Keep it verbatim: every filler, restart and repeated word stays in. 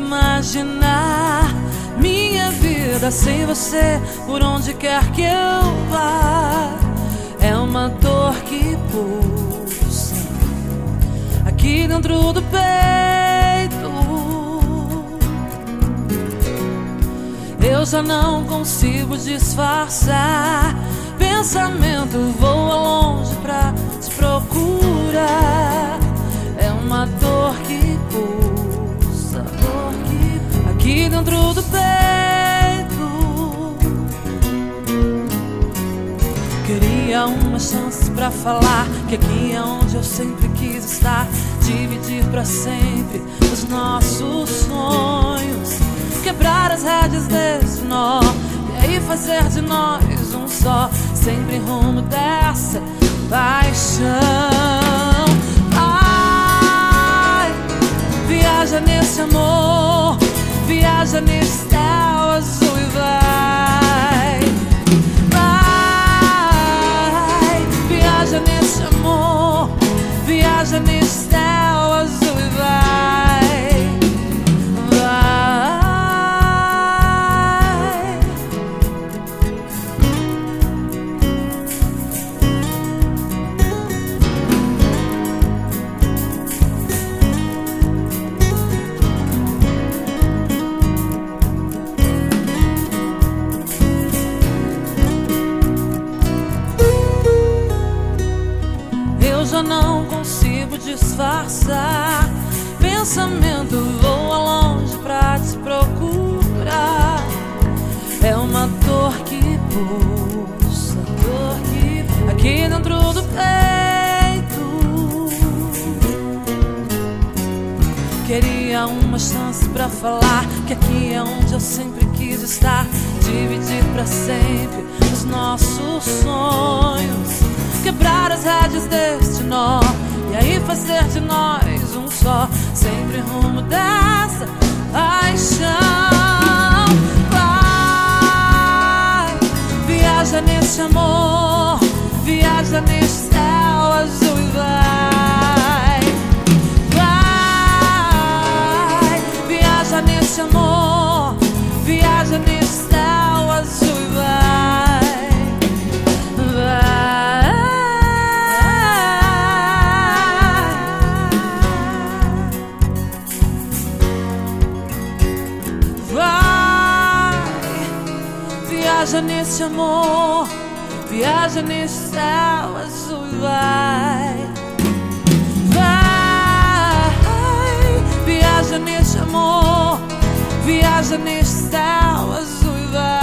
imaginar minha vida sem você, por onde quer que eu vá. É uma dor que pulsa aqui dentro do peito. Eu já não consigo disfarçar. Pensamento voa longe pra te procurar. É uma dor que pulsa aqui dentro do peito. Queria uma chance pra falar que aqui é onde eu sempre quis estar. Dividir pra sempre os nossos sonhos, quebrar as rédeas desse nó e aí fazer de nós um só, sempre em rumo dessa paixão. Vai, viaja nesse amor, viaja nesse céu azul e vai. Vai, viaja nesse amor, viaja nesse céu azul e vai. Eu não consigo disfarçar. Pensamento voa longe pra te procurar. É uma dor que pulsa, dor que pulsa aqui dentro do peito. Queria uma chance pra falar que aqui é onde eu sempre quis estar. Dividir pra sempre os nossos sonhos, quebrar as rédeas deste nó e aí fazer de nós um só, sempre rumo dessa paixão. Vai, viaja nesse amor, viaja nesse céu azul e vai. Vai, viaja nesse amor, viaja nesse céu azul e vai. Vai. Viaja nesse amor, viaja nesse céu azul e vai. Vai, viaja nesse amor, viaja nesse céu azul e vai.